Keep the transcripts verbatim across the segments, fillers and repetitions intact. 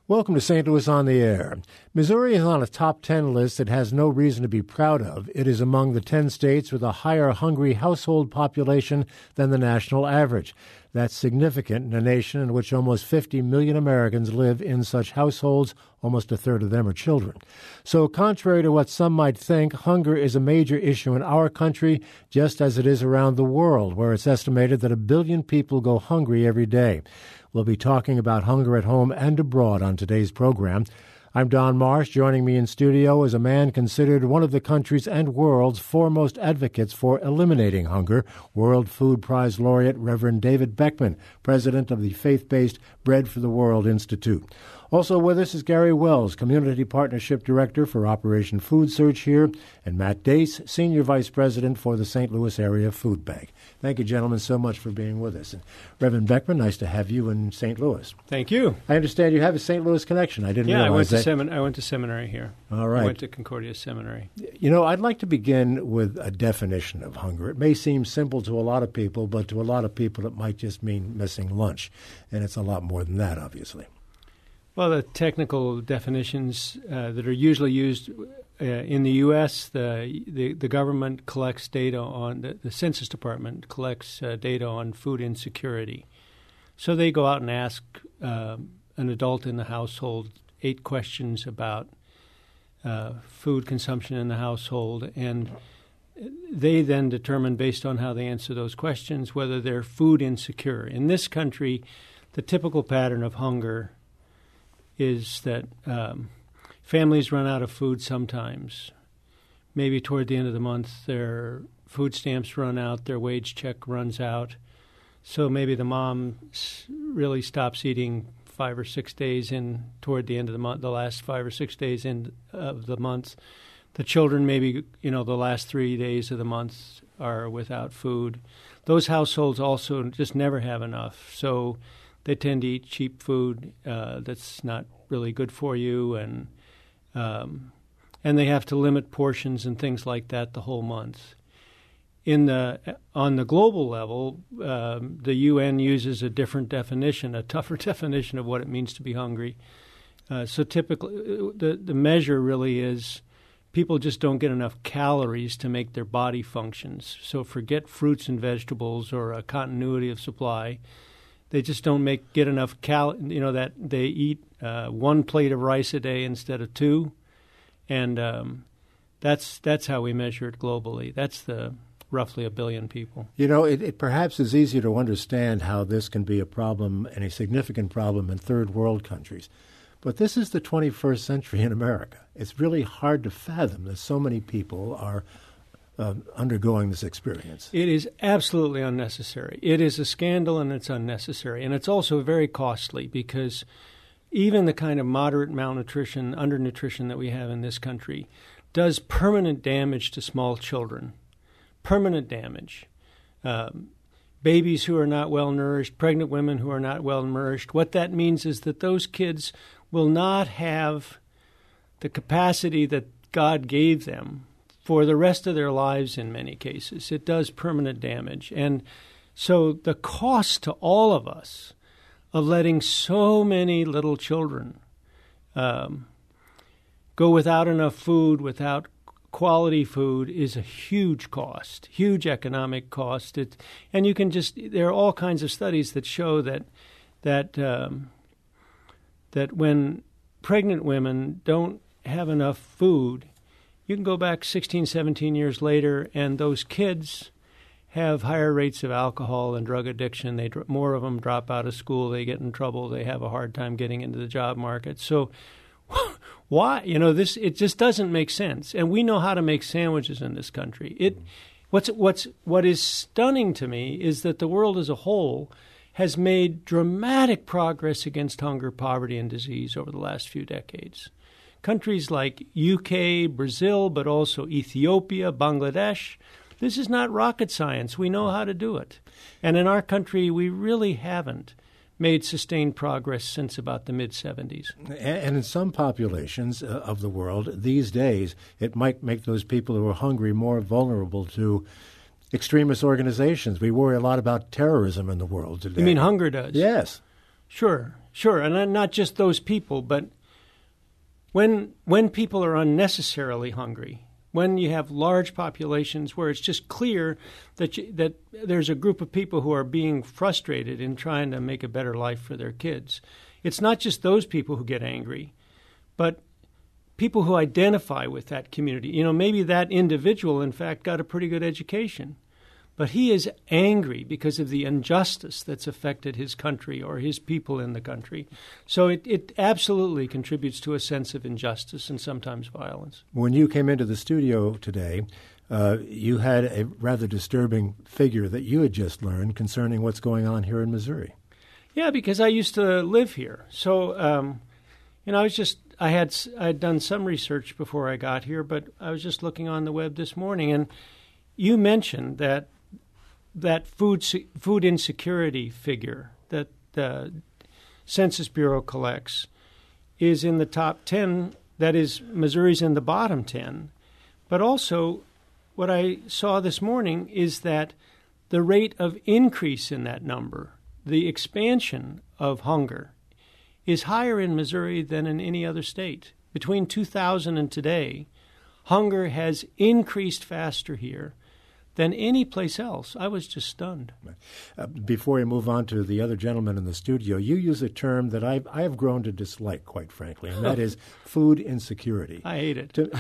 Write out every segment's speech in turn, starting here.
Welcome to Saint Louis on the Air. Missouri is on a top ten list that has no reason to be proud of. It is among the ten states with a higher hungry household population than the national average. That's significant in a nation in which almost fifty million Americans live in such households. Almost a third of them are children. So contrary to what some might think, hunger is a major issue in our country, just as it is around the world, where it's estimated that a billion people go hungry every day. We'll be talking about hunger at home and abroad on today's program. I'm Don Marsh. Joining me in studio is a man considered one of the country's and world's foremost advocates for eliminating hunger, World Food Prize laureate Reverend David Beckman, president of the faith-based Bread for the World Institute. Also with us is Gary Wells, Community Partnership Director for Operation Food Search here, and Matt Dace, Senior Vice President for the Saint Louis Area Food Bank. Thank you, gentlemen, so much for being with us. And Reverend Beckman, nice to have you in Saint Louis. Thank you. I understand you have a Saint Louis connection. I didn't yeah, realize I went that. to semin- I went to seminary here. All right. I went to Concordia Seminary. You know, I'd like to begin with a definition of hunger. It may seem simple to a lot of people, but to a lot of people it might just mean missing lunch. And it's a lot more than that, obviously. Well, the technical definitions uh, that are usually used uh, in the U S, the, the the government collects data on, the, the Census Department collects uh, data on food insecurity. So they go out and ask uh, an adult in the household eight questions about uh, food consumption in the household, and they then determine, based on how they answer those questions, whether they're food insecure. In this country, the typical pattern of hunger is that um, families run out of food sometimes. Maybe toward the end of the month, their food stamps run out, their wage check runs out. So maybe the mom really stops eating five or six days in toward the end of the month, the last five or six days in of the month. The children maybe, you know, the last three days of the month are without food. Those households also just never have enough. So they tend to eat cheap food uh, that's not really good for you, and um, and they have to limit portions and things like that the whole month. In the on the global level, um, the U N uses a different definition, a tougher definition of what it means to be hungry. Uh, so typically, the the measure really is people just don't get enough calories to make their body functions. So forget fruits and vegetables or a continuity of supply. They just don't make get enough cal. You know that they eat uh, one plate of rice a day instead of two, and um, that's that's how we measure it globally. That's the roughly a billion people. You know, it, it perhaps is easier to understand how this can be a problem and a significant problem in third world countries, but this is the twenty-first century in America. It's really hard to fathom that so many people are Uh, undergoing this experience. It is absolutely unnecessary. It is a scandal, and it's unnecessary. And it's also very costly, because even the kind of moderate malnutrition, undernutrition that we have in this country does permanent damage to small children. Permanent damage. Um, babies who are not well nourished, pregnant women who are not well nourished. What that means is that those kids will not have the capacity that God gave them for the rest of their lives in many cases. It does permanent damage. And so the cost to all of us of letting so many little children um, go without enough food, without quality food, is a huge cost, huge economic cost. It, and you can just, there are all kinds of studies that show that, that, um, that when pregnant women don't have enough food, you can go back sixteen, seventeen years later, and those kids have higher rates of alcohol and drug addiction. They more of them drop out of school. They get in trouble. They have a hard time getting into the job market. So why? You know, this it just doesn't make sense. And we know how to make sandwiches in this country. It what's what's what is stunning to me is that the world as a whole has made dramatic progress against hunger, poverty, and disease over the last few decades. Countries like U K, Brazil, but also Ethiopia, Bangladesh, this is not rocket science. We know how to do it. And in our country, we really haven't made sustained progress since about the mid-seventies. And in some populations of the world these days, it might make those people who are hungry more vulnerable to extremist organizations. We worry a lot about terrorism in the world today. You mean hunger does? Yes. Sure. Sure, and not just those people, but when when people are unnecessarily hungry, when you have large populations where it's just clear that you, that there's a group of people who are being frustrated in trying to make a better life for their kids, it's not just those people who get angry, but people who identify with that community. You know, maybe that individual, in fact, got a pretty good education, but he is angry because of the injustice that's affected his country or his people in the country. So it, it absolutely contributes to a sense of injustice and sometimes violence. When you came into the studio today, uh, you had a rather disturbing figure that you had just learned concerning what's going on here in Missouri. Yeah, because I used to live here. So, um, you know, I was just, I had I had done some research before I got here, but I was just looking on the web this morning, and you mentioned that that food food insecurity figure that the Census Bureau collects is in the top ten. That is, Missouri's in the bottom ten. But also, what I saw this morning is that the rate of increase in that number, the expansion of hunger, is higher in Missouri than in any other state. Between two thousand and today, hunger has increased faster here than any place else. I was just stunned. Uh, before we move on to the other gentleman in the studio, you use a term that I've, I have grown to dislike, quite frankly, and that is food insecurity. I hate it. To,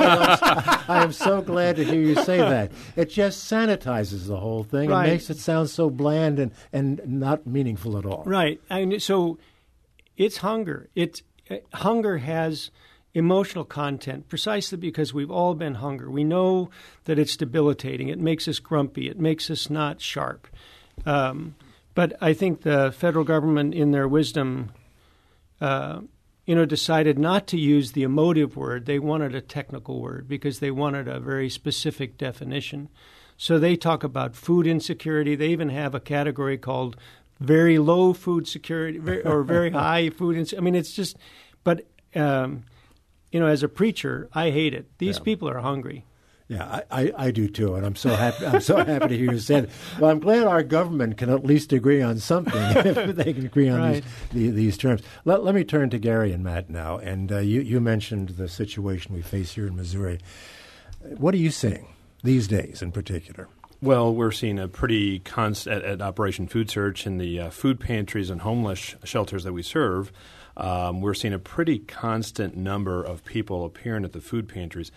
I, I am so glad to hear you say that. It just sanitizes the whole thing. Right. It makes it sound so bland and, and not meaningful at all. Right. And so it's hunger. It's, uh, hunger has emotional content precisely because we've all been hungry. We know that it's debilitating. It makes us grumpy. It makes us not sharp. Um, but I think the federal government, in their wisdom, uh, you know, decided not to use the emotive word. They wanted a technical word because they wanted a very specific definition. So they talk about food insecurity. They even have a category called very low food security very, or very high food insecurity. I mean, it's just, but um, you know, as a preacher, I hate it. These yeah. people are hungry. Yeah, I, I, I do too, and I'm so happy. I'm so happy to hear you say it. Well, I'm glad our government can at least agree on something if they can agree on right. these, the, these terms. Let, let me turn to Gary and Matt now. And uh, you you mentioned the situation we face here in Missouri. What are you seeing these days, in particular? Well, we're seeing a pretty constant at, at Operation Food Search in the uh, food pantries and homeless shelters that we serve. Um, we're seeing a pretty constant number of people appearing at the food pantries.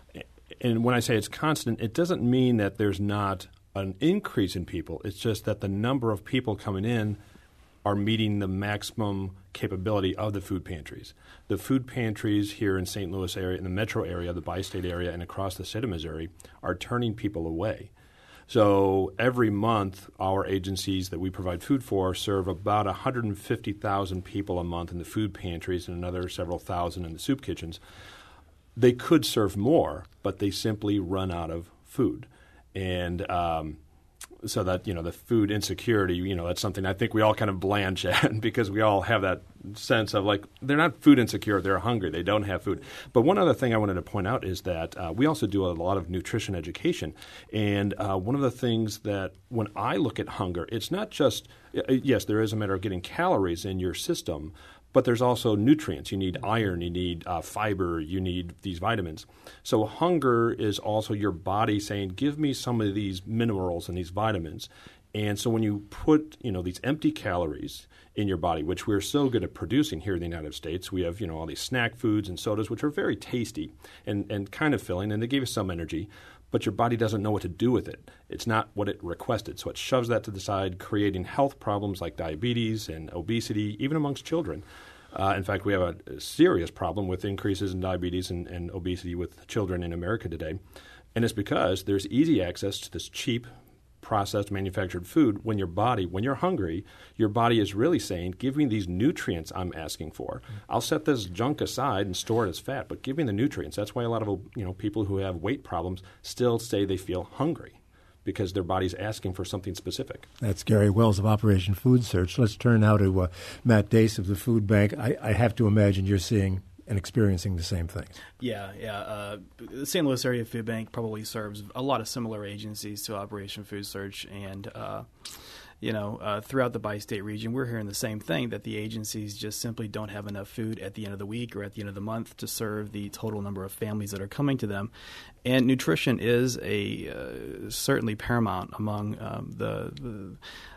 And when I say it's constant, it doesn't mean that there's not an increase in people. It's just that the number of people coming in are meeting the maximum capability of the food pantries. The food pantries here in Saint Louis area, in the metro area, the bi-state area, and across the state of Missouri are turning people away. So every month, our agencies that we provide food for serve about one hundred fifty thousand people a month in the food pantries and another several thousand in the soup kitchens. They could serve more, but they simply run out of food. And um, so that, you know, the food insecurity, you know, that's something I think we all kind of blanch at because we all have that sense of like they're not food insecure, they're hungry, they don't have food. But one other thing I wanted to point out is that uh, we also do a lot of nutrition education. And uh, one of the things that when I look at hunger, it's not just, yes, there is a matter of getting calories in your system, but there's also nutrients. You need iron, you need uh, fiber, you need these vitamins. So hunger is also your body saying, give me some of these minerals and these vitamins. And so when you put, you know, these empty calories in your body, which we're so good at producing here in the United States, we have, you know, all these snack foods and sodas, which are very tasty and, and kind of filling, and they give you some energy, but your body doesn't know what to do with it. It's not what it requested. So it shoves that to the side, creating health problems like diabetes and obesity, even amongst children. Uh, in fact, we have a serious problem with increases in diabetes and, and obesity with children in America today. And it's because there's easy access to this cheap, processed, manufactured food when your body, when you're hungry, your body is really saying, give me these nutrients I'm asking for. I'll set this junk aside and store it as fat, but give me the nutrients. That's why a lot of, you know, people who have weight problems still say they feel hungry because their body's asking for something specific. That's Gary Wells of Operation Food Search. Let's turn now to uh, Matt Dace of the Food Bank. I, I have to imagine you're seeing and experiencing the same things. Yeah, yeah. Uh, the Saint Louis Area Food Bank probably serves a lot of similar agencies to Operation Food Search, and uh, you know, uh, throughout the bi-state region, we're hearing the same thing, that the agencies just simply don't have enough food at the end of the week or at the end of the month to serve the total number of families that are coming to them. And nutrition is a uh, certainly paramount among um, the, the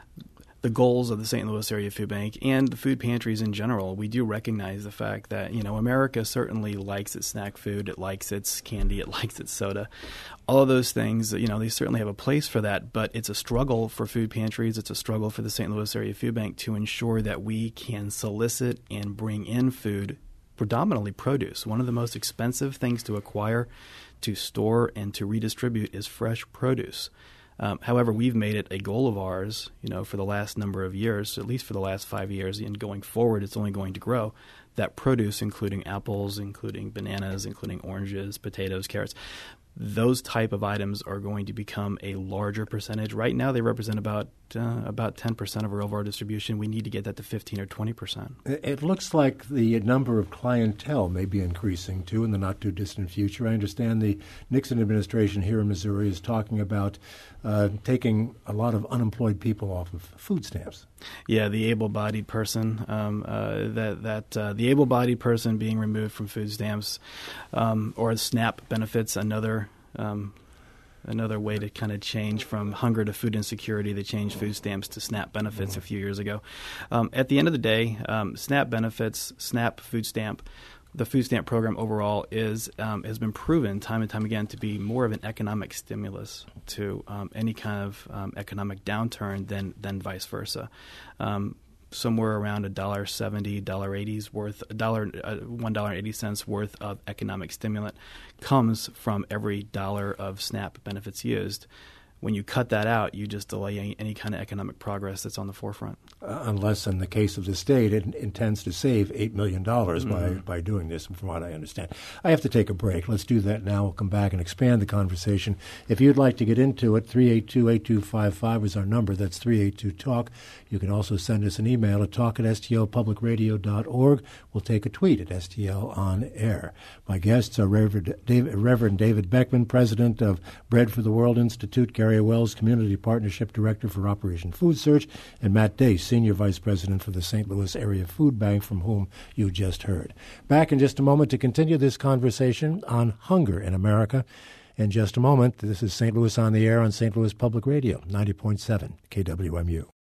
the goals of the Saint Louis Area Food Bank and the food pantries in general. We do recognize the fact that, you know, America certainly likes its snack food, it likes its candy, it likes its soda. All of those things, you know, they certainly have a place for that, but it's a struggle for food pantries, it's a struggle for the Saint Louis Area Food Bank to ensure that we can solicit and bring in food, predominantly produce. One of the most expensive things to acquire, to store, and to redistribute is fresh produce. Um, however, we've made it a goal of ours, you know, for the last number of years, at least for the last five years, and going forward, it's only going to grow, that produce, including apples, including bananas, including oranges, potatoes, carrots, those type of items are going to become a larger percentage. Right now, they represent about uh, about ten percent of our overall distribution. We need to get that to fifteen or twenty percent. It looks like the number of clientele may be increasing, too, in the not-too-distant future. I understand the Nixon administration here in Missouri is talking about uh, taking a lot of unemployed people off of food stamps. Yeah, the able-bodied person, um, uh, that that uh, the able-bodied person being removed from food stamps um, or SNAP benefits, another um, another way to kind of change from hunger to food insecurity. They changed food stamps to SNAP benefits mm-hmm. a few years ago. Um, at the end of the day, um, SNAP benefits, SNAP food stamp, the food stamp program overall is um, has been proven time and time again to be more of an economic stimulus to um, any kind of um, economic downturn than than vice versa. Um, somewhere around a dollar seventy, dollar eighty's worth, a dollar, uh, one dollar and eighty cents worth of economic stimulant comes from every dollar of SNAP benefits used. When you cut that out, you just delay any, any kind of economic progress that's on the forefront. Uh, unless, in the case of the state, it intends to save eight million dollars mm-hmm. by, by doing this, from what I understand. I have to take a break. Let's do that now. We'll come back and expand the conversation. If you'd like to get into it, three eight two, eight two five five is our number. That's three eight two talk. You can also send us an email at talk at s t l public radio dot org. We'll take a tweet at S T L on air. My guests are Reverend David, Reverend David Beckman, president of Bread for the World Institute, Gary Wells, Community Partnership Director for Operation Food Search, and Matt Day, Senior Vice President for the Saint Louis Area Food Bank, from whom you just heard. Back in just a moment to continue this conversation on hunger in America. In just a moment, this is Saint Louis on the Air on Saint Louis Public Radio, ninety point seven K W M U.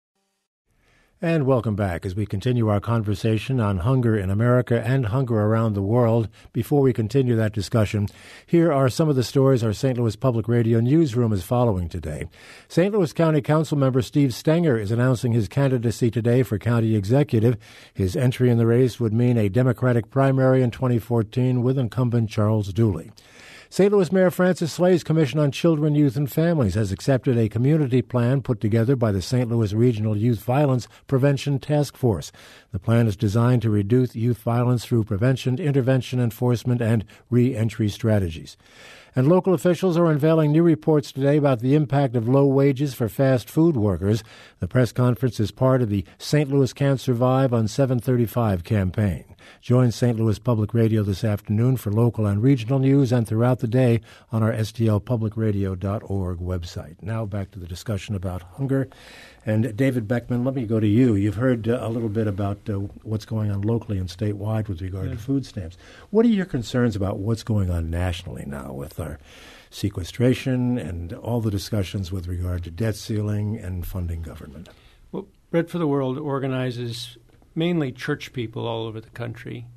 And welcome back as we continue our conversation on hunger in America and hunger around the world. Before we continue that discussion, here are some of the stories our Saint Louis Public Radio newsroom is following today. Saint Louis County Council member Steve Stenger is announcing his candidacy today for county executive. His entry in the race would mean a Democratic primary in twenty fourteen with incumbent Charles Dooley. Saint Louis Mayor Francis Slay's Commission on Children, Youth, and Families has accepted a community plan put together by the Saint Louis Regional Youth Violence Prevention Task Force. The plan is designed to reduce youth violence through prevention, intervention, enforcement, and re-entry strategies. And local officials are unveiling new reports today about the impact of low wages for fast food workers. The press conference is part of the Saint Louis Can't Survive on seven thirty-five campaign. Join Saint Louis Public Radio this afternoon for local and regional news and throughout the day on our S T L public radio dot org website. Now back to the discussion about hunger. And David Beckman, let me go to you. You've heard uh, a little bit about uh, what's going on locally and statewide with regard yeah. to food stamps. What are your concerns about what's going on nationally now with our sequestration and all the discussions with regard to debt ceiling and funding government? Well, Bread for the World organizes mainly church people all over the country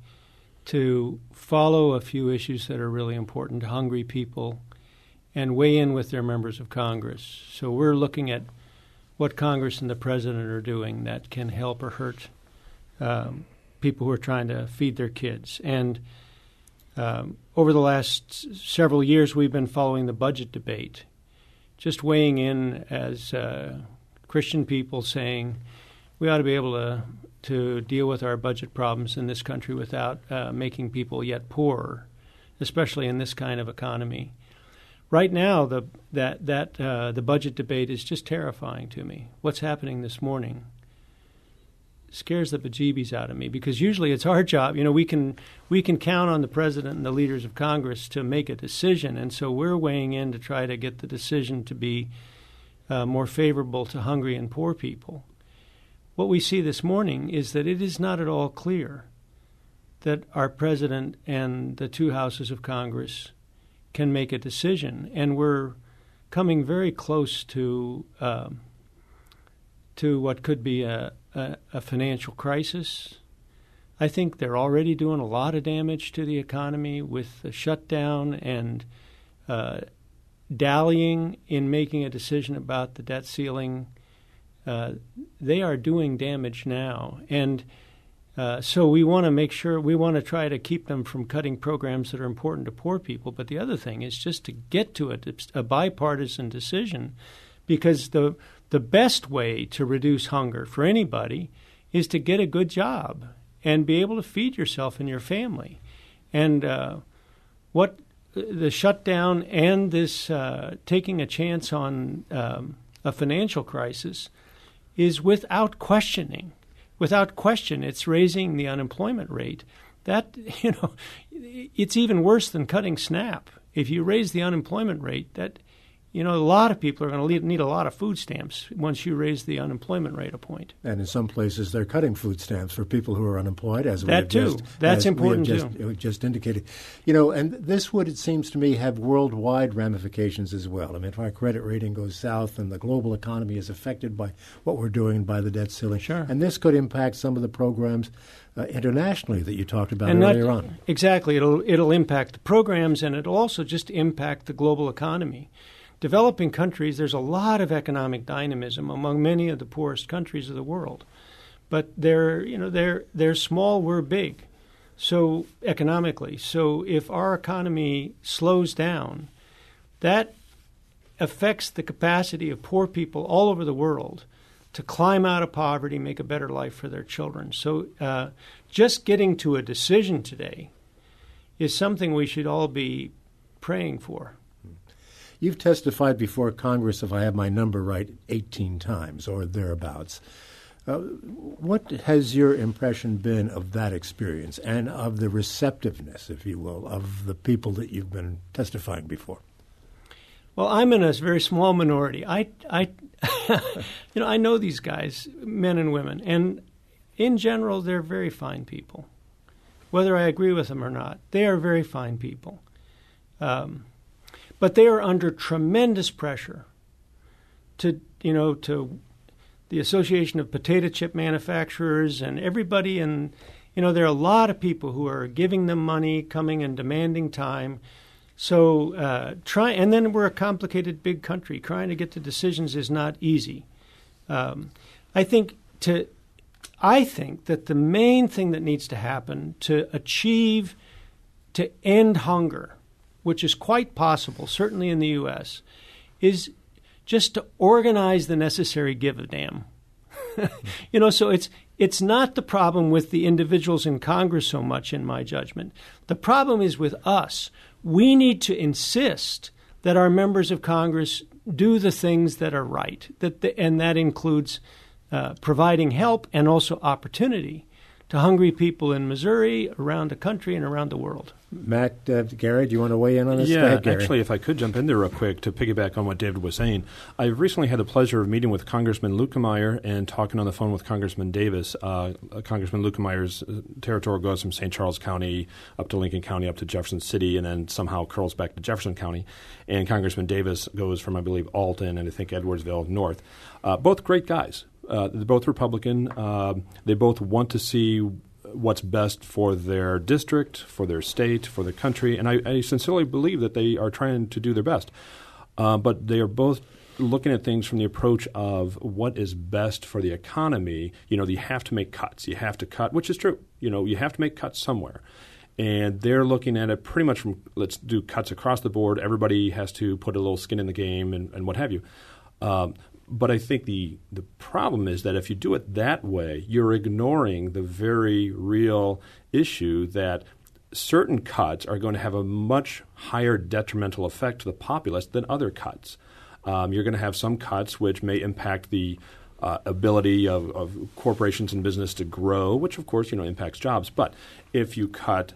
to follow a few issues that are really important to hungry people and weigh in with their members of Congress. So we're looking at what Congress and the President are doing that can help or hurt um, people who are trying to feed their kids. And um, over the last several years, we've been following the budget debate, just weighing in as uh, Christian people saying we ought to be able to to deal with our budget problems in this country without uh, making people yet poorer, especially in this kind of economy. Right now, the that that uh, the budget debate is just terrifying to me. What's happening this morning scares the bejeebies out of me, because usually it's our job. You know, we can we can count on the President and the leaders of Congress to make a decision, and so we're weighing in to try to get the decision to be uh, more favorable to hungry and poor people. What we see this morning is that it is not at all clear that our president and the two houses of Congress can make a decision, and we're coming very close to um, to what could be a, a, a financial crisis. I think they're already doing a lot of damage to the economy with the shutdown and uh, dallying in making a decision about the debt ceiling. Uh, they are doing damage now. And uh, so we want to make sure, we want to try to keep them from cutting programs that are important to poor people. But the other thing is just to get to a, a bipartisan decision, because the the best way to reduce hunger for anybody is to get a good job and be able to feed yourself and your family. And uh, what the shutdown and this uh, taking a chance on um, a financial crisis is without questioning. Without question, it's raising the unemployment rate. That, you know, it's even worse than cutting SNAP. If you raise the unemployment rate, that, you know, a lot of people are going to need a lot of food stamps once you raise the unemployment rate a point. And in some places, they're cutting food stamps for people who are unemployed, as we that have too. just, That's as important we have just, too. just indicated. You know, and this would, it seems to me, have worldwide ramifications as well. I mean, if our credit rating goes south and the global economy is affected by what we're doing by the debt ceiling, sure. And this could impact some of the programs uh, internationally that you talked about and earlier not, on. Exactly. It'll it'll impact the programs, and it'll also just impact the global economy. Developing countries, there's a lot of economic dynamism among many of the poorest countries of the world, but they're you know they're they're small, we're big, so economically. So if our economy slows down, that affects the capacity of poor people all over the world to climb out of poverty, make a better life for their children. So uh, just getting to a decision today is something we should all be praying for. You've testified before Congress, if I have my number right, eighteen times or thereabouts. Uh, what has your impression been of that experience and of the receptiveness, if you will, of the people that you've been testifying before? Well, I'm in a very small minority. I, I, you know, I know these guys, men and women, and in general, they're very fine people. Whether I agree with them or not, they are very fine people. Um, But they are under tremendous pressure to, you know, to the Association of Potato Chip Manufacturers and everybody. And, you know, there are a lot of people who are giving them money, coming and demanding time. So uh, try, and then we're a complicated big country. Trying to get to decisions is not easy. Um, I think to, I think that the main thing that needs to happen to achieve, to end hunger, which is quite possible, certainly in the U S, is just to organize the necessary give a damn. You know, so it's it's not the problem with the individuals in Congress so much, in my judgment. The problem is with us. We need to insist that our members of Congress do the things that are right, that the, and that includes uh, providing help and also opportunity to hungry people in Missouri, around the country, and around the world. Matt, uh, Gary, do you want to weigh in on this? Yeah, Go ahead, Gary. Actually, if I could jump in there real quick to piggyback on what David was saying, I've recently had the pleasure of meeting with Congressman Luetkemeyer and talking on the phone with Congressman Davis. Uh, Congressman Luetkemeier's territory goes from Saint Charles County up to Lincoln County, up to Jefferson City, and then somehow curls back to Jefferson County. And Congressman Davis goes from, I believe, Alton and I think Edwardsville north. Uh, both great guys. Uh, they're both Republican. Uh, they both want to see what's best for their district, for their state, for the country, and I, I sincerely believe that they are trying to do their best. Uh, but they are both looking at things from the approach of what is best for the economy. You know, you have to make cuts. You have to cut, which is true. You know, you have to make cuts somewhere. And they're looking at it pretty much from, let's do cuts across the board. Everybody has to put a little skin in the game and, and what have you. Um, But I think the, the problem is that if you do it that way, you're ignoring the very real issue that certain cuts are going to have a much higher detrimental effect to the populace than other cuts. Um, you're going to have some cuts which may impact the uh, ability of, of corporations and business to grow, which of course, you know, impacts jobs. But if you cut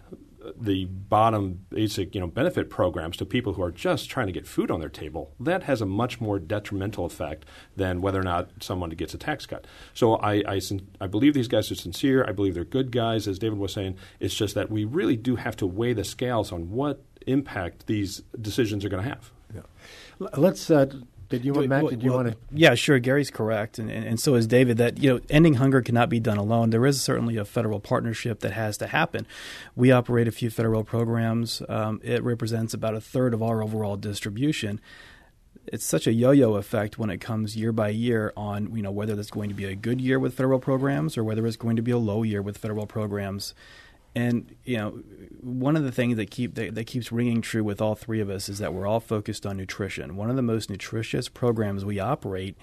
the bottom basic, you know, benefit programs to people who are just trying to get food on their table, that has a much more detrimental effect than whether or not someone gets a tax cut. So I, I, I believe these guys are sincere. I believe they're good guys, as David was saying. It's just that we really do have to weigh the scales on what impact these decisions are going to have. Yeah. Let's uh, Did you want, Matt, well, did you well, want to? Yeah, sure. Gary's correct, and, and, and so is David, that, you know, ending hunger cannot be done alone. There is certainly a federal partnership that has to happen. We operate a few federal programs. Um, it represents about a third of our overall distribution. It's such a yo-yo effect when it comes year by year on, you know, whether there's going to be a good year with federal programs or whether it's going to be a low year with federal programs. And, you know, one of the things that keep that, that keeps ringing true with all three of us is that we're all focused on nutrition. One of the most nutritious programs we operate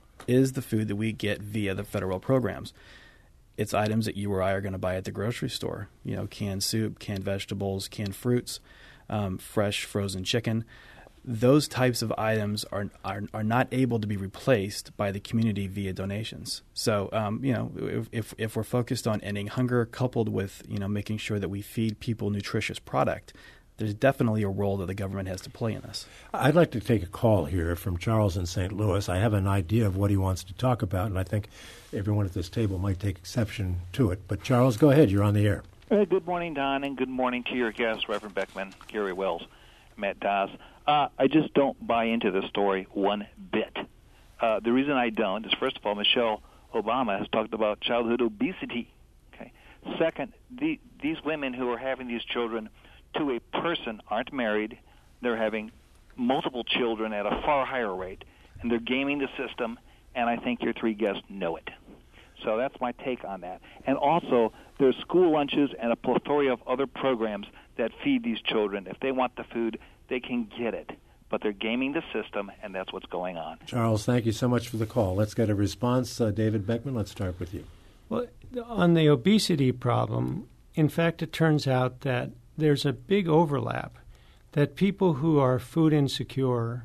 is the food that we get via the federal programs. It's items that you or I are going to buy at the grocery store. You know, canned soup, canned vegetables, canned fruits, um, fresh frozen chicken. Those types of items are, are are not able to be replaced by the community via donations. So, um, you know, if, if if we're focused on ending hunger, coupled with, you know, making sure that we feed people nutritious product, there's definitely a role that the government has to play in this. I'd like to take a call here from Charles in Saint Louis. I have an idea of what he wants to talk about, and I think everyone at this table might take exception to it. But Charles, go ahead. You're on the air. Uh, good morning, Don, and good morning to your guests, Reverend Beckman, Gary Wells, Matt Doss. Uh, I just don't buy into the story one bit. Uh, the reason I don't is, first of all, Michelle Obama has talked about childhood obesity. Okay. Second, the, these women who are having these children to a person aren't married. They're having multiple children at a far higher rate, and they're gaming the system, and I think your three guests know it. So that's my take on that. And also, there's school lunches and a plethora of other programs that feed these children. If they want the food, they can get it. But they're gaming the system, and that's what's going on. Charles, thank you so much for the call. Let's get a response. Uh, David Beckman, let's start with you. Well, on the obesity problem, in fact, it turns out that there's a big overlap, that people who are food insecure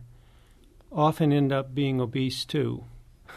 often end up being obese too.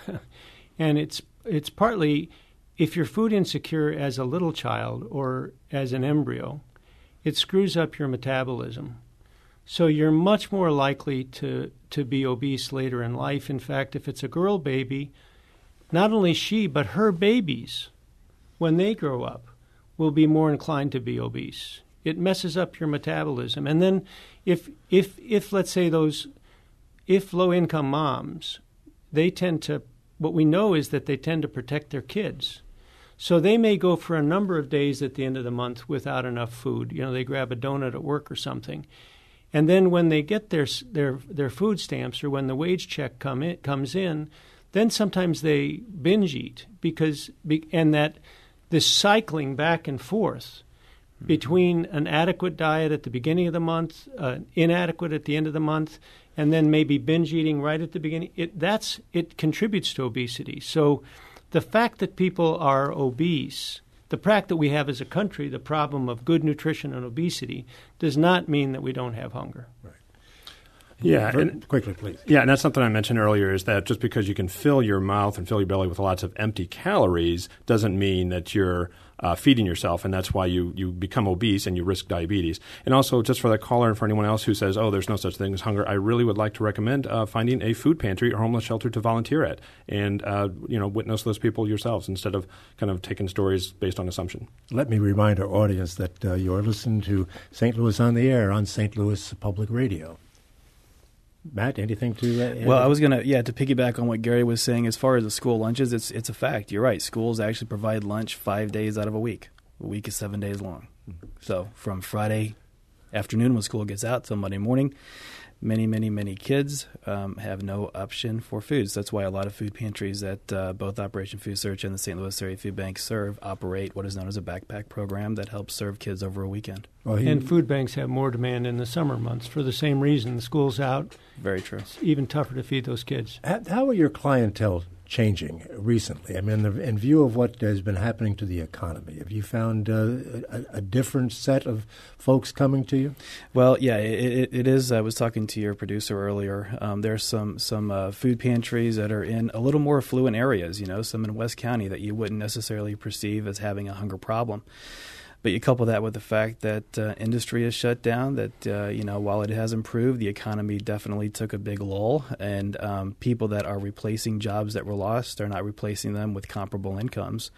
And it's it's partly, if you're food insecure as a little child or as an embryo, it screws up your metabolism. So you're much more likely to, to be obese later in life. In fact, if it's a girl baby, not only she, but her babies, when they grow up, will be more inclined to be obese. It messes up your metabolism. And then if, if, if let's say those, if low-income moms, they tend to, what we know is that they tend to protect their kids. So they may go for a number of days at the end of the month without enough food. You know, they grab a donut at work or something. And then when they get their their their food stamps or when the wage check come in, comes in, then sometimes they binge eat because and that this cycling back and forth mm-hmm. between an adequate diet at the beginning of the month, uh, inadequate at the end of the month, and then maybe binge eating right at the beginning, it that's it contributes to obesity. So the fact that people are obese, the fact that we have as a country the problem of good nutrition and obesity, does not mean that we don't have hunger. Right. Yeah, Very and, quickly, please. Yeah, and that's something I mentioned earlier, is that just because you can fill your mouth and fill your belly with lots of empty calories doesn't mean that you're uh, feeding yourself, and that's why you, you become obese and you risk diabetes. And also, just for the caller and for anyone else who says, oh, there's no such thing as hunger, I really would like to recommend uh, finding a food pantry or homeless shelter to volunteer at and, uh, you know, witness those people yourselves instead of kind of taking stories based on assumption. Let me remind our audience that uh, you're listening to Saint Louis on the Air on Saint Louis Public Radio. Matt, anything to add? Well, I was going to, yeah, to piggyback on what Gary was saying, as far as the school lunches, it's it's a fact. You're right. Schools actually provide lunch five days out of a week. A week is seven days long. So from Friday afternoon when school gets out till Monday morning, many, many, many kids um, have no option for foods. That's why a lot of food pantries that uh, both Operation Food Search and the Saint Louis Area Food Bank serve operate what is known as a backpack program that helps serve kids over a weekend. Well, he, and food banks have more demand in the summer months for the same reason. The school's out. Very true. It's even tougher to feed those kids. How are your clientele changing recently? I mean, in view of what has been happening to the economy, have you found uh, a, a different set of folks coming to you? Well, yeah, it, it is. I was talking to your producer earlier. Um, there's some some uh, food pantries that are in a little more affluent areas, you know, some in West County that you wouldn't necessarily perceive as having a hunger problem. But you couple that with the fact that uh, industry is shut down, that, uh, you know, while it has improved, the economy definitely took a big lull. And um, people that are replacing jobs that were lost are not replacing them with comparable incomes.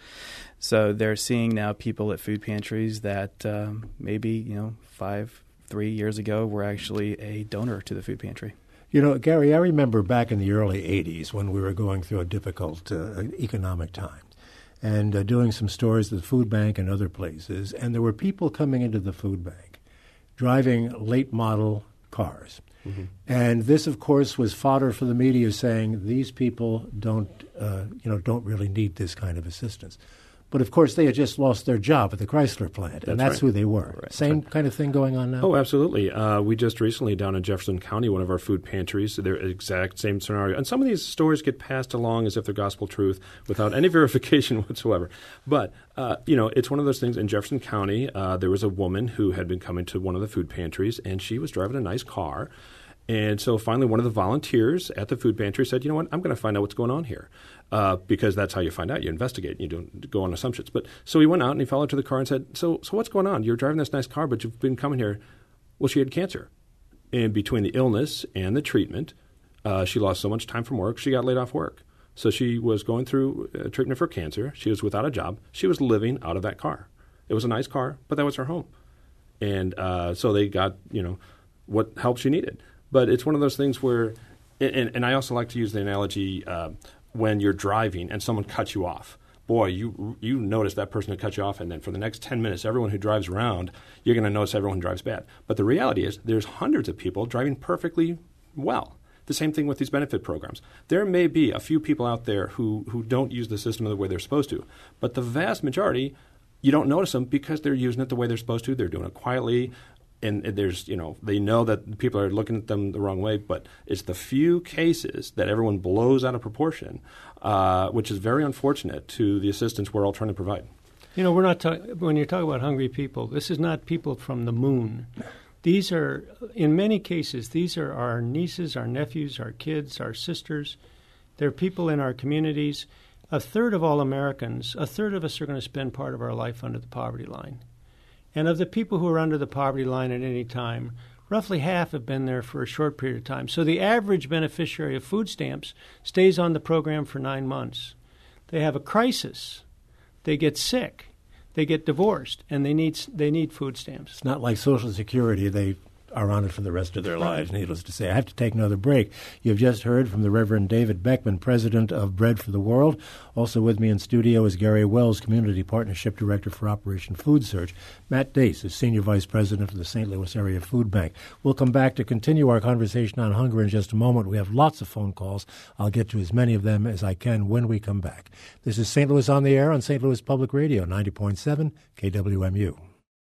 So they're seeing now people at food pantries that um, maybe, you know, five, three years ago were actually a donor to the food pantry. You know, Gary, I remember back in the early eighties when we were going through a difficult uh, economic time and uh, doing some stories at the food bank and other places, and there were people coming into the food bank driving late model cars. Mm-hmm. And this, of course, was fodder for the media saying these people don't, uh, you know, don't really need this kind of assistance. But, of course, they had just lost their job at the Chrysler plant, and that's, that's right. who they were. Right. Same right. kind of thing going on now? Oh, absolutely. Uh, we just recently, down in Jefferson County, one of our food pantries, they're exact same scenario. And some of these stories get passed along as if they're gospel truth without any verification whatsoever. But, uh, you know, it's one of those things. In Jefferson County, uh, there was a woman who had been coming to one of the food pantries, and she was driving a nice car. And so finally one of the volunteers at the food pantry said, you know what, I'm going to find out what's going on here, uh, because that's how you find out. You investigate. You don't go on assumptions. But so he went out and he followed to the car and said, so so what's going on? You're driving this nice car, but you've been coming here. Well, she had cancer. And between the illness and the treatment, uh, she lost so much time from work, she got laid off work. So she was going through uh, treatment for cancer. She was without a job. She was living out of that car. It was a nice car, but that was her home. And uh, so they got, you know, what help she needed. But it's one of those things where, and, and I also like to use the analogy uh, when you're driving and someone cuts you off. Boy, you you notice that person who cut you off, and then for the next ten minutes, everyone who drives around, you're going to notice everyone who drives bad. But the reality is there's hundreds of people driving perfectly well. The same thing with these benefit programs. There may be a few people out there who, who don't use the system the way they're supposed to, but the vast majority, you don't notice them because they're using it the way they're supposed to. They're doing it quietly. And there's, you know, they know that people are looking at them the wrong way, but it's the few cases that everyone blows out of proportion, uh, which is very unfortunate to the assistance we're all trying to provide. You know, we're not talking, when you're talking about hungry people, this is not people from the moon. These are, in many cases, these are our nieces, our nephews, our kids, our sisters. They're people in our communities. A third of all Americans, a third of us are going to spend part of our life under the poverty line. And of the people who are under the poverty line at any time, roughly half have been there for a short period of time. So the average beneficiary of food stamps stays on the program for nine months. They have a crisis. They get sick. They get divorced, and they need they need food stamps. It's not like Social Security. They are on it for the rest of their lives, needless to say. I have to take another break. You've just heard from the Reverend David Beckman, president of Bread for the World. Also with me in studio is Gary Wells, Community Partnership Director for Operation Food Search. Matt Dace is Senior Vice President for the Saint Louis Area Food Bank. We'll come back to continue our conversation on hunger in just a moment. We have lots of phone calls. I'll get to as many of them as I can when we come back. This is Saint Louis on the Air on Saint Louis Public Radio, ninety point seven K W M U.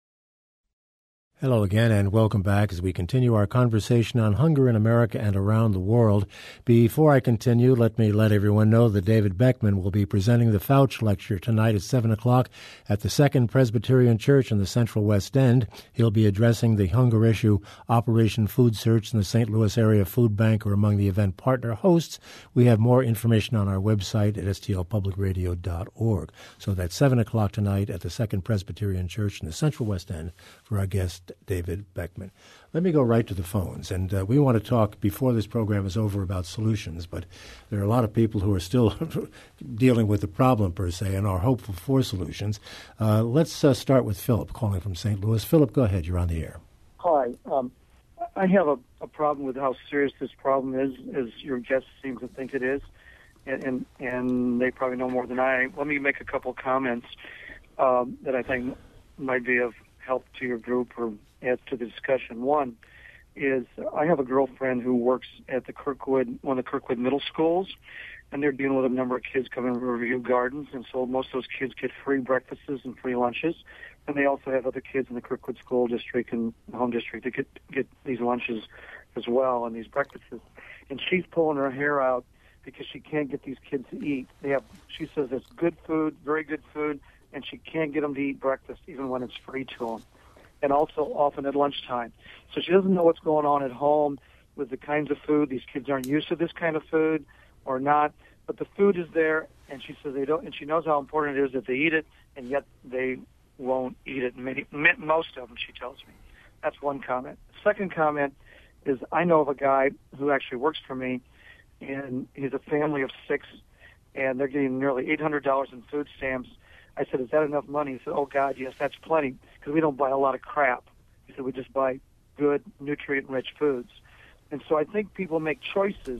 Hello again, and welcome back as we continue our conversation on hunger in America and around the world. Before I continue, let me let everyone know that David Beckman will be presenting the Fouch Lecture tonight at seven o'clock at the Second Presbyterian Church in the Central West End. He'll be addressing the hunger issue. Operation Food Search and the Saint Louis Area Food Bank are among the event partner hosts. We have more information on our website at s t l public radio dot org. So that's seven o'clock tonight at the Second Presbyterian Church in the Central West End for our guest, David Beckman. Let me go right to the phones, and uh, we want to talk before this program is over about solutions, but there are a lot of people who are still dealing with the problem, per se, and are hopeful for solutions. Uh, let's uh, start with Philip calling from Saint Louis. Philip, go ahead. You're on the air. Hi. Um, I have a, a problem with how serious this problem is, as your guest seems to think it is, and, and, and they probably know more than I. Let me make a couple comments um, that I think might be of help to your group or add to the discussion. One is I have a girlfriend who works at the Kirkwood, one of the Kirkwood middle schools, and they're dealing with a number of kids coming from Review Gardens, and so most of those kids get free breakfasts and free lunches, and they also have other kids in the Kirkwood School District and Home District that get, get these lunches as well and these breakfasts. And she's pulling her hair out because she can't get these kids to eat. They have, she says it's good food, very good food, and she can't get them to eat breakfast even when it's free to them, and also often at lunchtime. So she doesn't know what's going on at home with the kinds of food. These kids aren't used to this kind of food or not, but the food is there, and she says they don't, and she knows how important it is that they eat it, and yet they won't eat it. Many, most of them, she tells me. That's one comment. Second comment is I know of a guy who actually works for me, and he's a family of six, and they're getting nearly eight hundred dollars in food stamps. I said, is that enough money? He said, oh, God, yes, that's plenty, because we don't buy a lot of crap. He said, we just buy good, nutrient-rich foods. And so I think people make choices,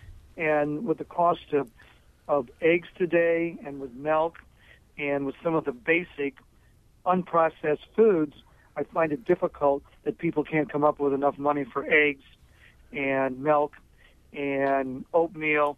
and with the cost of, of eggs today and with milk and with some of the basic unprocessed foods, I find it difficult that people can't come up with enough money for eggs and milk and oatmeal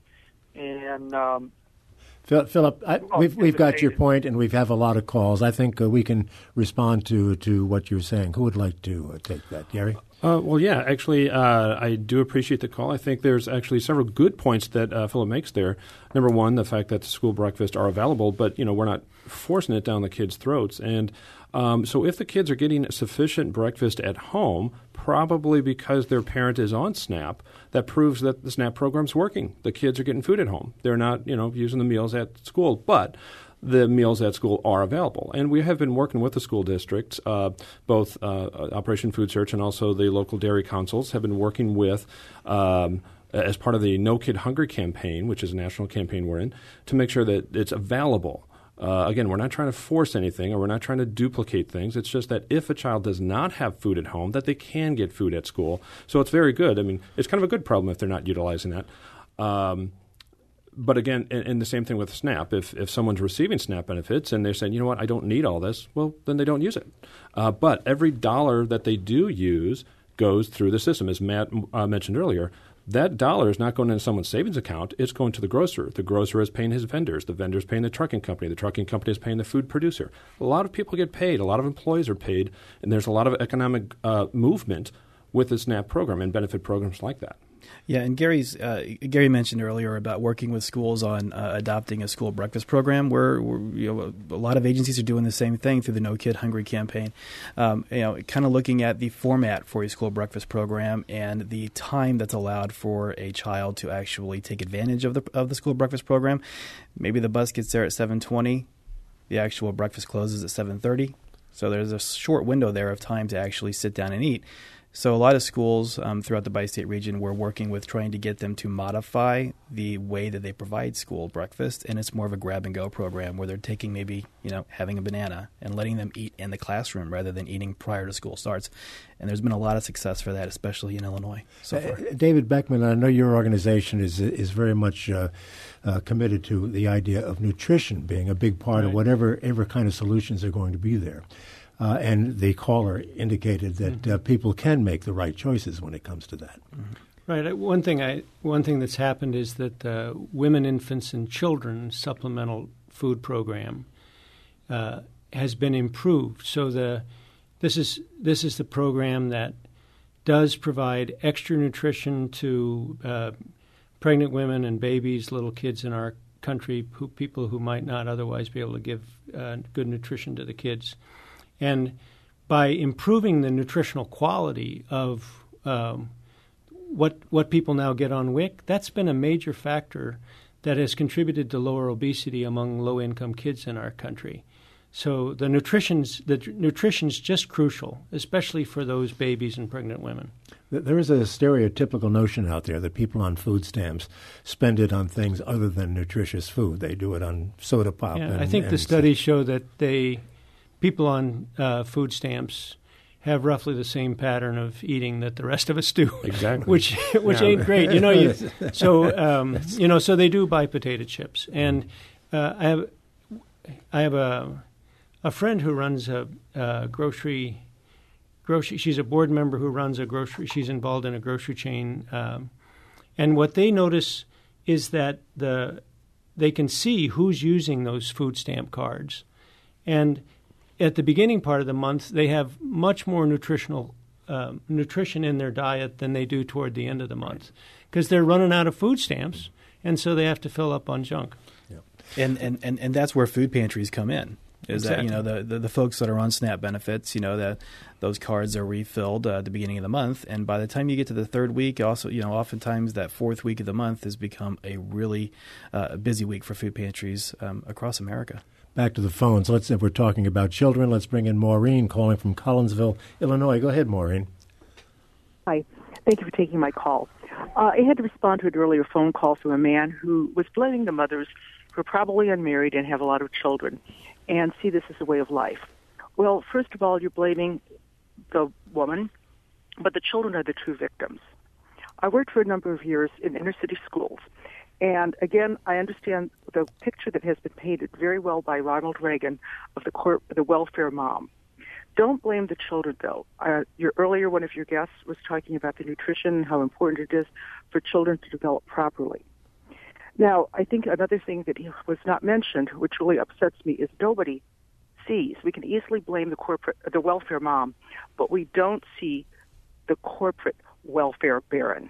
and um, Philip, I, we've we've got your point, and we have a lot of calls. I think uh, we can respond to, to what you're saying. Who would like to uh, take that, Gary? Uh, well, yeah, actually, uh, I do appreciate the call. I think there's actually several good points that uh, Philip makes there. Number one, the fact that the school breakfasts are available, but you know we're not forcing it down the kids' throats. And um, so, if the kids are getting sufficient breakfast at home, probably because their parent is on SNAP, that proves that the SNAP program's working. The kids are getting food at home. They're not, you know, using the meals at school, but the meals at school are available. And we have been working with the school districts, uh, both uh, Operation Food Search and also the local dairy councils have been working with, um, as part of the No Kid Hungry campaign, which is a national campaign we're in, to make sure that it's available. Uh, again, we're not trying to force anything or we're not trying to duplicate things. It's just that if a child does not have food at home, that they can get food at school. So it's very good. I mean, it's kind of a good problem if they're not utilizing that. Um, but again, and, and the same thing with SNAP. If if someone's receiving SNAP benefits and they're saying, you know what, I don't need all this, well, then they don't use it. Uh, but every dollar that they do use goes through the system. As Matt uh, mentioned earlier, that dollar is not going into someone's savings account. It's going to the grocer. The grocer is paying his vendors. The vendor is paying the trucking company. The trucking company is paying the food producer. A lot of people get paid. A lot of employees are paid. And there's a lot of economic uh, movement with the SNAP program and benefit programs like that. Yeah, and Gary's uh, Gary mentioned earlier about working with schools on uh, adopting a school breakfast program. Where, where you know, a lot of agencies are doing the same thing through the No Kid Hungry campaign. Um, you know, kind of looking at the format for a school breakfast program and the time that's allowed for a child to actually take advantage of the of the school breakfast program. Maybe the bus gets there at seven twenty. The actual breakfast closes at seven thirty. So there's a short window there of time to actually sit down and eat. So a lot of schools um, throughout the bi-state region, we're working with trying to get them to modify the way that they provide school breakfast, and it's more of a grab-and-go program where they're taking maybe, you know, having a banana and letting them eat in the classroom rather than eating prior to school starts. And there's been a lot of success for that, especially in Illinois so far. Uh, David Beckman, I know your organization is is very much uh, uh, committed to the idea of nutrition being a big part right. of whatever ever kind of solutions are going to be there. Uh, and the caller indicated that mm-hmm. uh, people can make the right choices when it comes to that. Mm-hmm. Right. One thing I one thing that's happened is that the Women, Infants, and Children supplemental food program uh, has been improved. So the this is this is the program that does provide extra nutrition to uh, pregnant women and babies, little kids in our country, who, people who might not otherwise be able to give uh, good nutrition to the kids. And by improving the nutritional quality of um, what what people now get on W I C, that's been a major factor that has contributed to lower obesity among low-income kids in our country. So the nutrition's the nutrition's just crucial, especially for those babies and pregnant women. There is a stereotypical notion out there that people on food stamps spend it on things other than nutritious food. They do it on soda pop. Yeah, and, I think and the studies show that they people on uh, food stamps have roughly the same pattern of eating that the rest of us do. Exactly. which which yeah. ain't great. You know, you, so um, you know, so they do buy potato chips. And uh, I have I have a a friend who runs a, a grocery grocery. She's a board member who runs a grocery. She's involved in a grocery chain, um, and what they notice is that the they can see who's using those food stamp cards, and at the beginning part of the month, they have much more nutritional uh, nutrition in their diet than they do toward the end of the month because they're running out of food stamps, and so they have to fill up on junk. Yep. And, and, and, and that's where food pantries come in. Is exactly. that, you know, the, the, the folks that are on SNAP benefits, you know, that those cards are refilled uh, at the beginning of the month. And by the time you get to the third week, also, you know, oftentimes that fourth week of the month has become a really uh, busy week for food pantries um, across America. back to the phones. Let's, if we're talking about children, let's bring in Maureen calling from Collinsville, Illinois. Go ahead, Maureen. Hi. Thank you for taking my call. Uh, I had to respond to an earlier phone call from a man who was blaming the mothers who are probably unmarried and have a lot of children and see this as a way of life. Well, first of all, you're blaming the woman, but the children are the true victims. I worked for a number of years in inner-city schools, and again, I understand the picture that has been painted very well by Ronald Reagan of the court, the welfare mom. Don't blame the children, though. Uh, your earlier, one of your guests was talking about the nutrition and how important it is for children to develop properly. Now, I think another thing that was not mentioned, which really upsets me, is nobody sees. We can easily blame the corporate, the welfare mom, but we don't see the corporate welfare baron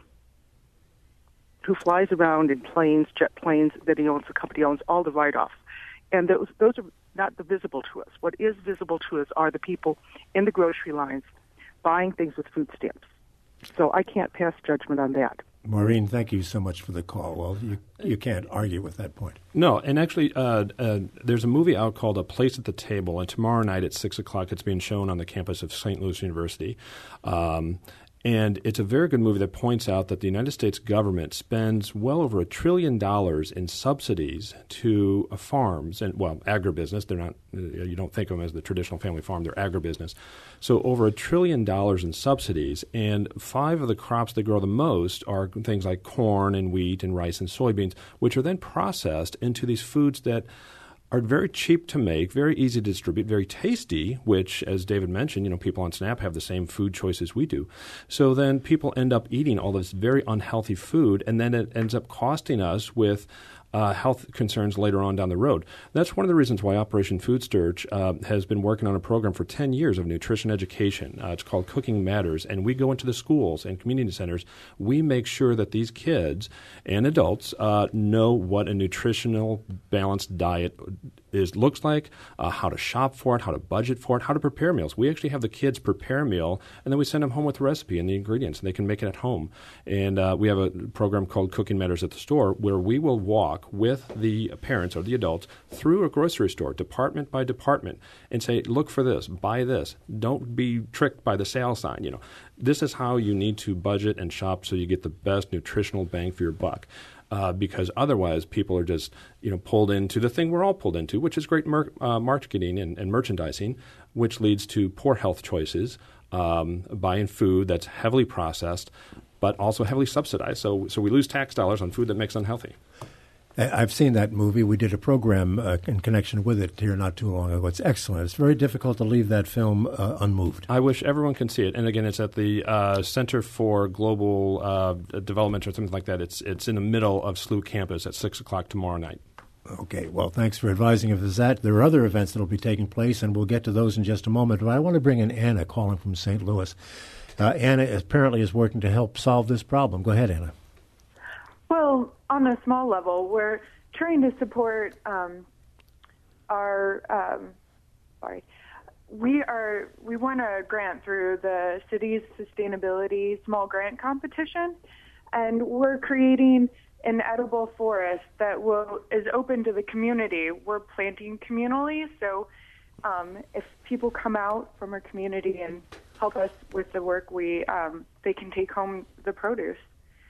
who flies around in planes, jet planes that he owns, the company owns, all the write-offs. And those, those are not the visible to us. What is visible to us are the people in the grocery lines buying things with food stamps. So I can't pass judgment on that. Maureen, thank you so much for the call. Well, you you can't argue with that point. No, and actually, uh, uh, there's a movie out called A Place at the Table, and tomorrow night at six o'clock it's being shown on the campus of Saint Louis University. Um, And it's a very good movie that points out that the United States government spends well over a trillion dollars in subsidies to uh, farms and, well, agribusiness. They're not, uh, you don't think of them as the traditional family farm, they're agribusiness. So over a trillion dollars in subsidies, and five of the crops that grow the most are things like corn and wheat and rice and soybeans, which are then processed into these foods that are very cheap to make, very easy to distribute, very tasty, which, as David mentioned, you know, people on SNAP have the same food choices we do. So then people end up eating all this very unhealthy food, and then it ends up costing us with uh, health concerns later on down the road. That's one of the reasons why Operation Food Sturge uh, has been working on a program for ten years of nutrition education. Uh, it's called Cooking Matters, and we go into the schools and community centers. We make sure that these kids and adults uh, know what a nutritional balanced diet is looks like, uh, how to shop for it, how to budget for it, how to prepare meals. We actually have the kids prepare a meal, and then we send them home with the recipe and the ingredients, and they can make it at home. And uh, we have a program called Cooking Matters at the Store, where we will walk with the parents or the adults through a grocery store, department by department, and say, look for this, buy this. Don't be tricked by the sale sign. You know, this is how you need to budget and shop so you get the best nutritional bang for your buck. Uh, because otherwise people are just, you know, pulled into the thing we're all pulled into, which is great mer- uh, marketing and, and merchandising, which leads to poor health choices, um, buying food that's heavily processed, but also heavily subsidized. So, so we lose tax dollars on food that makes unhealthy. I've seen that movie. We did a program uh, in connection with it here not too long ago. It's excellent. It's very difficult to leave that film uh, unmoved. I wish everyone can see it. And again, it's at the uh, Center for Global uh, Development or something like that. It's it's in the middle of S L U campus at six o'clock tomorrow night. Okay. Well, thanks for advising us of that. There are other events that will be taking place, and we'll get to those in just a moment. But I want to bring in Anna calling from Saint Louis. Uh, Anna apparently is working to help solve this problem. Go ahead, Anna. Well, on a small level, we're trying to support um, our. Um, sorry, we are. We won a grant through the city's sustainability small grant competition, and we're creating an edible forest that will is open to the community. We're planting communally, so um, if people come out from our community and help us with the work, we um, they can take home the produce.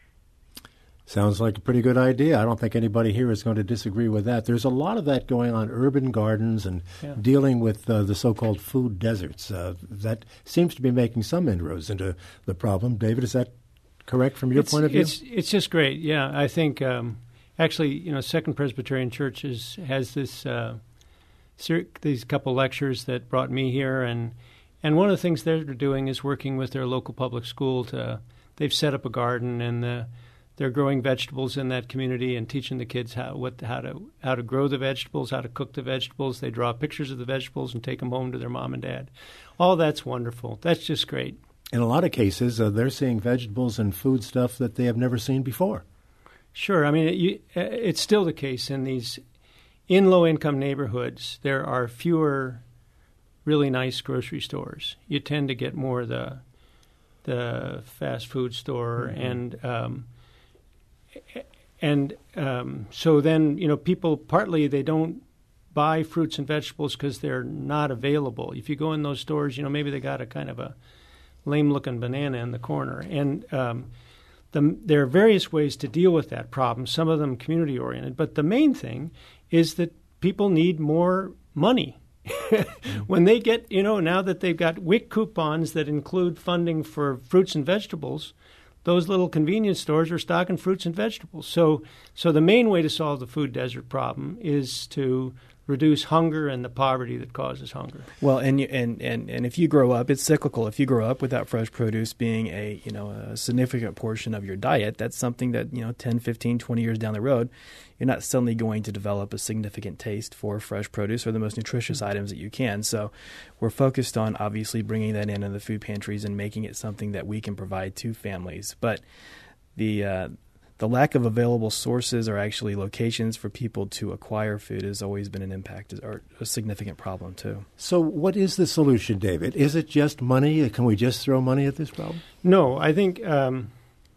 Sounds like a pretty good idea. I don't think anybody here is going to disagree with that. There's a lot of that going on, urban gardens and yeah. dealing with uh, the so-called food deserts. Uh, that seems to be making some inroads into the problem. David, is that correct from your it's, point of view? It's it's just great. Yeah, I think um, actually, you know, Second Presbyterian Church is, has this uh, these couple lectures that brought me here, and and one of the things they're doing is working with their local public school to. They've set up a garden and the. They're growing vegetables in that community and teaching the kids how what how to how to grow the vegetables, how to cook the vegetables. They draw pictures of the vegetables and take them home to their mom and dad. All that's wonderful. That's just great. In a lot of cases, uh, they're seeing vegetables and food stuff that they have never seen before. Sure. I mean, it, you, it's still the case in these in low-income neighborhoods. There are fewer really nice grocery stores. You tend to get more the the fast food store mm-hmm. and. Um, And um, so then, you know, people partly they don't buy fruits and vegetables because they're not available. If you go in those stores, you know, maybe they got a kind of a lame-looking banana in the corner. And um, the, there are various ways to deal with that problem, some of them community-oriented. But the main thing is that people need more money. When they get, you know, now that they've got W I C coupons that include funding for fruits and vegetables, those little convenience stores are stocking fruits and vegetables. So so the main way to solve the food desert problem is to reduce hunger and the poverty that causes hunger. Well, and you, and, and and if you grow up, it's cyclical. If you grow up without fresh produce being a, you know, a significant portion of your diet, that's something that, you know, ten, fifteen, twenty years down the road, you're not suddenly going to develop a significant taste for fresh produce or the most nutritious mm-hmm. items that you can. So we're focused on obviously bringing that in in the food pantries and making it something that we can provide to families. But the uh, the lack of available sources or actually locations for people to acquire food has always been an impact or a significant problem too. So what is the solution, David? Is it just money? Can we just throw money at this problem? No, I think um,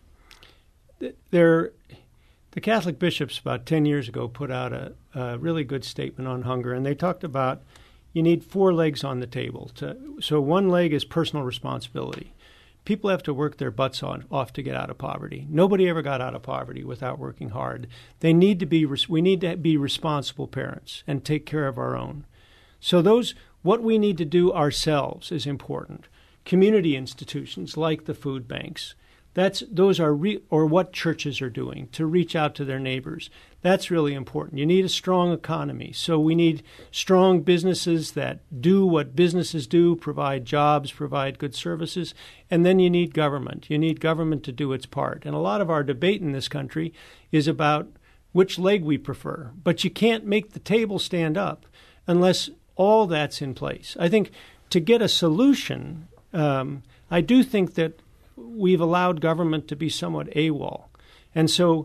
th- there. The Catholic bishops about ten years ago put out a, a really good statement on hunger, and they talked about you need four legs on the table. To, so one leg is personal responsibility. People have to work their butts on, off to get out of poverty. Nobody ever got out of poverty without working hard. They need to be. We need to be responsible parents and take care of our own. So those what we need to do ourselves is important. Community institutions like the food banks. That's those are re, or what churches are doing to reach out to their neighbors. That's really important. You need a strong economy. So we need strong businesses that do what businesses do, provide jobs, provide good services. And then you need government. You need government to do its part. And a lot of our debate in this country is about which leg we prefer. But you can't make the table stand up unless all that's in place. I think to get a solution, um, I do think that we've allowed government to be somewhat AWOL. And so,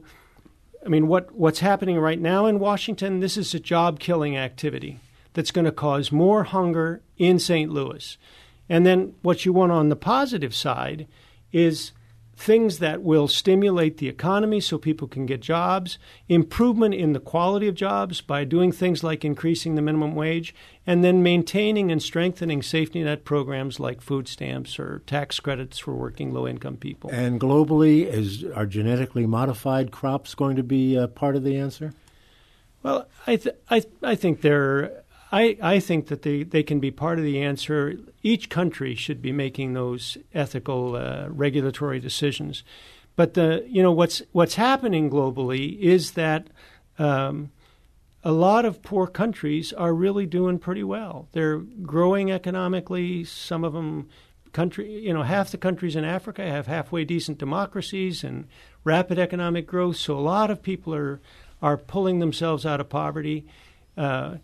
I mean, what, what's happening right now in Washington, this is a job-killing activity that's going to cause more hunger in Saint Louis. And then what you want on the positive side is things that will stimulate the economy so people can get jobs, improvement in the quality of jobs by doing things like increasing the minimum wage, and then maintaining and strengthening safety net programs like food stamps or tax credits for working low-income people. And globally, is are genetically modified crops going to be uh, part of the answer? Well, I th- I I think they're I, I think that they, they can be part of the answer. Each country should be making those ethical uh, regulatory decisions. But the you know what's what's happening globally is that um, a lot of poor countries are really doing pretty well. They're growing economically. Some of them, country you know, half the countries in Africa have halfway decent democracies and rapid economic growth. So a lot of people are are pulling themselves out of poverty. Uh,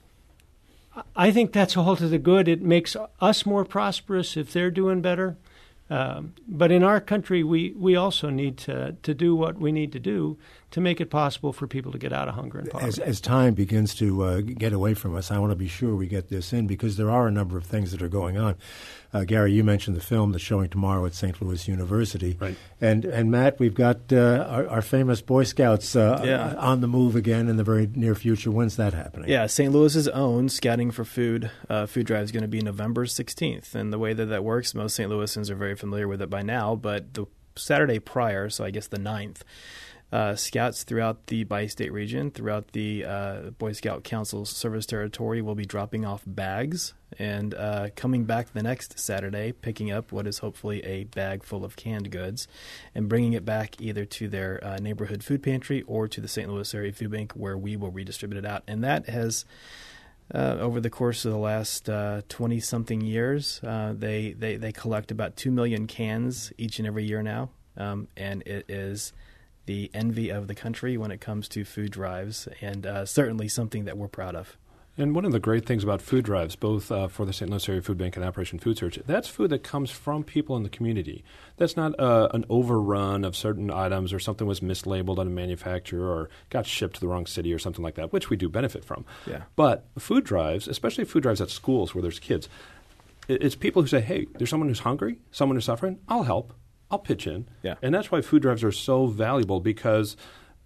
I think that's all to the good. It makes us more prosperous if they're doing better. Um, but in our country, we, we also need to, to do what we need to do to make it possible for people to get out of hunger and poverty. As, as time begins to uh, get away from us, I want to be sure we get this in because there are a number of things that are going on. Uh, Gary, you mentioned the film that's showing tomorrow at Saint Louis University. Right. And, and Matt, we've got uh, our, our famous Boy Scouts uh, yeah. on the move again in the very near future. When's that happening? Yeah, Saint Louis's own Scouting for Food uh, food drive is going to be November sixteenth. And the way that that works, most Saint Louisans are very familiar with it by now, but the Saturday prior, so I guess the ninth, Uh, scouts throughout the bi-state region, throughout the uh, Boy Scout Council's service territory will be dropping off bags and uh, coming back the next Saturday, picking up what is hopefully a bag full of canned goods and bringing it back either to their uh, neighborhood food pantry or to the Saint Louis Area Food Bank where we will redistribute it out. And that has, uh, over the course of the last uh, twenty-something years, uh, they, they, they collect about two million cans each and every year now, um, and it is the envy of the country when it comes to food drives, and uh, certainly something that we're proud of. And one of the great things about food drives, both uh, for the Saint Louis Area Food Bank and Operation Food Search, that's food that comes from people in the community. That's not uh, an overrun of certain items or something was mislabeled on a manufacturer or got shipped to the wrong city or something like that, which we do benefit from. Yeah. But food drives, especially food drives at schools where there's kids, it's people who say, hey, there's someone who's hungry, someone who's suffering, I'll help. I'll pitch in. Yeah. And that's why food drives are so valuable because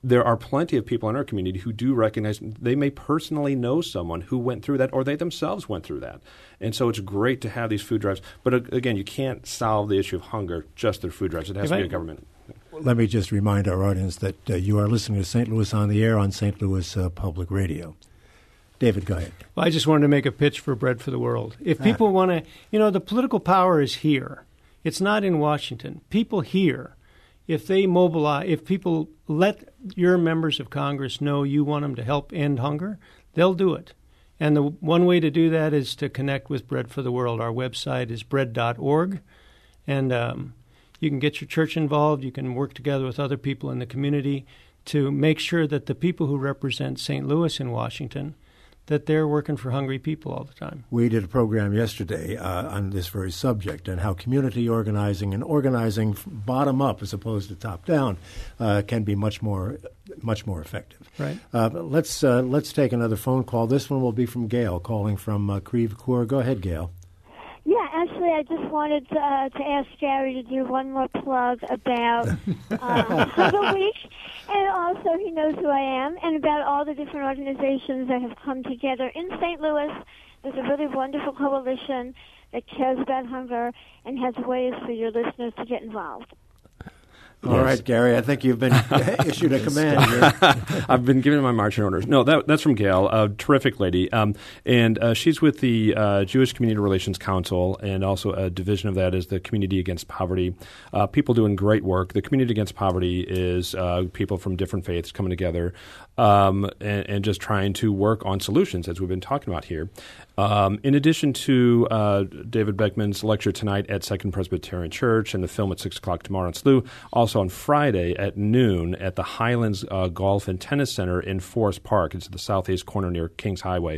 there are plenty of people in our community who do recognize they may personally know someone who went through that, or they themselves went through that. And so it's great to have these food drives. But uh, again, you can't solve the issue of hunger just through food drives. It has if to be I, a government. Let me just remind our audience that uh, you are listening to Saint Louis on the Air on Saint Louis uh, Public Radio. David, go ahead. Well, I just wanted to make a pitch for Bread for the World. If people ah. want to, you know, the political power is here. It's not in Washington. People here, if they mobilize, if people let your members of Congress know you want them to help end hunger, they'll do it. And the one way to do that is to connect with Bread for the World. Our website is bread dot org, and um, you can get your church involved. You can work together with other people in the community to make sure that the people who represent Saint Louis in Washington, that they're working for hungry people all the time. We did a program yesterday uh, on this very subject and how community organizing and organizing bottom up as opposed to top down uh, can be much more much more effective. Right. Uh, let's uh, let's take another phone call. This one will be from Gail calling from uh, Creve Coeur. Go ahead, Gail. Yeah, actually, I just wanted to, uh, to ask Gary to do one more plug about uh, Hunger Week, and also he knows who I am, and about all the different organizations that have come together in Saint Louis. There's a really wonderful coalition that cares about hunger and has ways for your listeners to get involved. All yes. right, Gary, I think you've been issued a command here. I've been given my marching orders. No, that, that's from Gail, a terrific lady. Um, and uh, she's with the uh, Jewish Community Relations Council, and also a division of that is the Community Against Poverty. Uh, people doing great work. The Community Against Poverty is uh, people from different faiths coming together um, and, and just trying to work on solutions, as we've been talking about here. Um, in addition to uh, David Beckman's lecture tonight at Second Presbyterian Church and the film at six o'clock tomorrow in S L U, also on Friday at noon at the Highlands uh, Golf and Tennis Center in Forest Park. It's at the southeast corner near Kings Highway.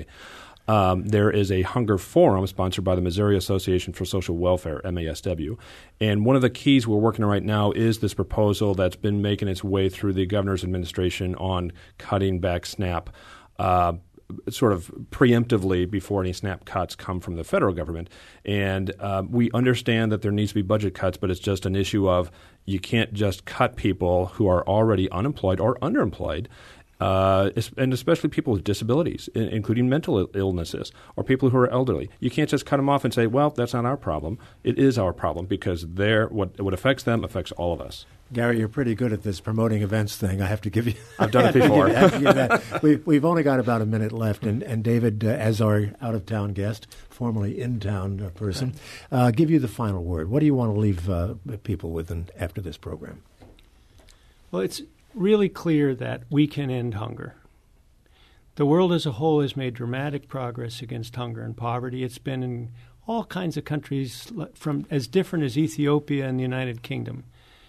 Um, there is a hunger forum sponsored by the Missouri Association for Social Welfare, M A S W. And one of the keys we're working on right now is this proposal that's been making its way through the governor's administration on cutting back SNAP uh sort of preemptively before any SNAP cuts come from the federal government. And uh, we understand that there needs to be budget cuts, but it's just an issue of you can't just cut people who are already unemployed or underemployed, uh, and especially people with disabilities, including mental illnesses, or people who are elderly. You can't just cut them off and say, well, that's not our problem. It is our problem, because they're, what, what affects them affects all of us. Gary, you're pretty good at this promoting events thing. I have to give you. I've done it before. I have to give that. We, we've only got about a minute left, and, and David, uh, as our out-of-town guest, formerly in-town uh, person, uh, give you the final word. What do you want to leave uh, people with in, after this program? Well, it's really clear that we can end hunger. The world as a whole has made dramatic progress against hunger and poverty. It's been in all kinds of countries, from as different as Ethiopia and the United Kingdom.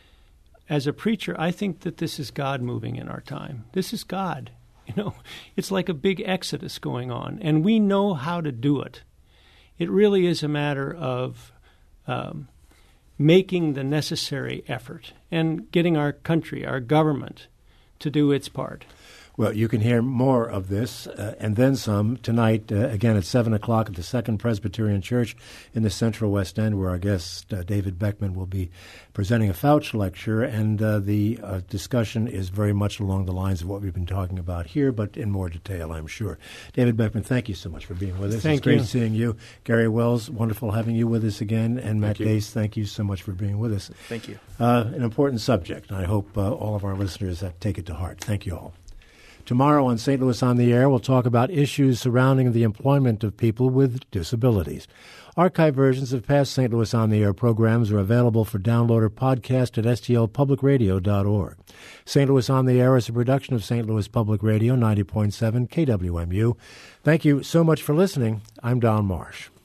As a preacher, I think that this is God moving in our time. This is God. You know, it's like a big exodus going on, and we know how to do it. It really is a matter of um, making the necessary effort and getting our country, our government, to do its part. Well, you can hear more of this uh, and then some tonight, uh, again at seven o'clock at the Second Presbyterian Church in the Central West End, where our guest, uh, David Beckman, will be presenting a Fouch lecture. And uh, the uh, discussion is very much along the lines of what we've been talking about here, but in more detail, I'm sure. David Beckman, thank you so much for being with us. Thank it's great you. seeing you. Gary Wells, wonderful having you with us again. And Matt Thank you. Dace, thank you so much for being with us. Thank you. Uh, an important subject. I hope uh, all of our listeners uh, take it to heart. Thank you all. Tomorrow on Saint Louis on the Air, we'll talk about issues surrounding the employment of people with disabilities. Archive versions of past Saint Louis on the Air programs are available for download or podcast at S T L public radio dot org. Saint Louis on the Air is a production of Saint Louis Public Radio, ninety point seven K W M U. Thank you so much for listening. I'm Don Marsh.